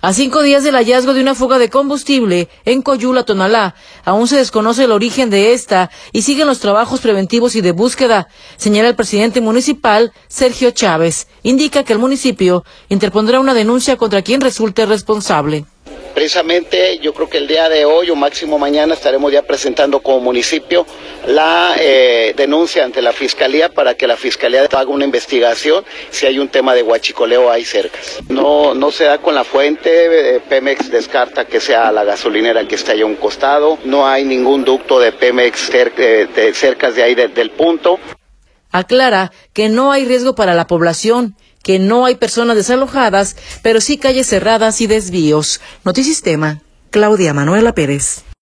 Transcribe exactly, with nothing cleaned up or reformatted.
A cinco días del hallazgo de una fuga de combustible en Coyula, Tonalá, aún se desconoce el origen de esta y siguen los trabajos preventivos y de búsqueda, señala el presidente municipal, Sergio Chávez. Indica que el municipio interpondrá una denuncia contra quien resulte responsable. Precisamente yo creo que el día de hoy o máximo mañana estaremos ya presentando como municipio la eh, denuncia ante la Fiscalía para que la Fiscalía haga una investigación si hay un tema de huachicoleo ahí cerca. No, no se da con la fuente, eh, Pemex descarta que sea la gasolinera que está allá a un costado, no hay ningún ducto de Pemex cerca de, de, cerca de ahí de, del punto. Aclara que no hay riesgo para la población, que no hay personas desalojadas, pero sí calles cerradas y desvíos. Notisistema, Claudia Manuela Pérez.